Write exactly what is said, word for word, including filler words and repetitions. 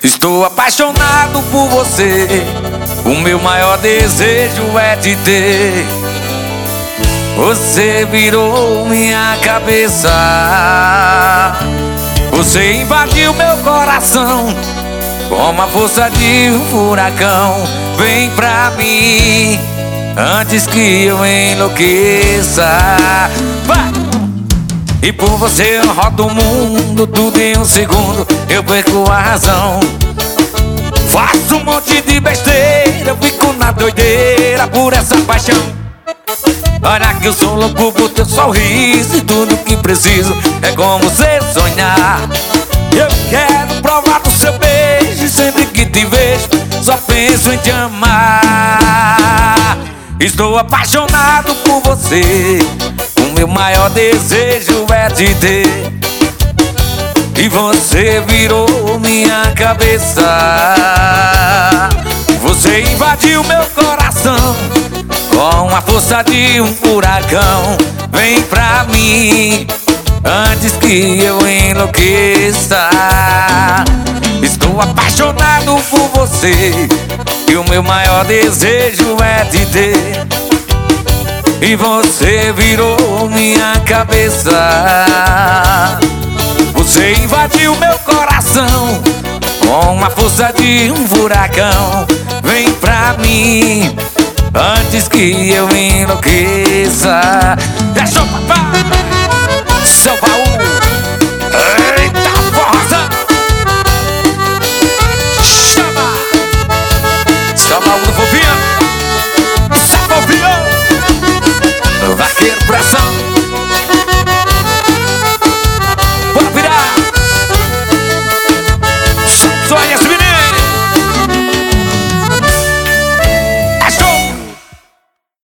Estou apaixonado por você. O meu maior desejo é te ter. Você virou minha cabeça. Você invadiu meu coração com a força de um furacão. Vem pra mim antes que eu enlouqueça. Vai! E por você eu rodo o mundo, tudo em um segundo eu perco a razão. Faço um monte de besteira, eu fico na doideira por essa paixão. Olha que eu sou louco por teu sorriso e tudo que preciso é com você sonhar. Eu quero provar do seu beijo e sempre que te vejo só penso em te amar. Estou apaixonado por você. O meu maior desejo é te ter. E você virou minha cabeça. Você invadiu meu coração com a força de um furacão. Vem pra mim antes que eu enlouqueça. Estou apaixonado por você. E o meu maior desejo é te ter. E você virou minha cabeça. Você invadiu meu coração com a força de um furacão. Vem pra mim antes que eu enlouqueça. Deixa o papai, seu baú.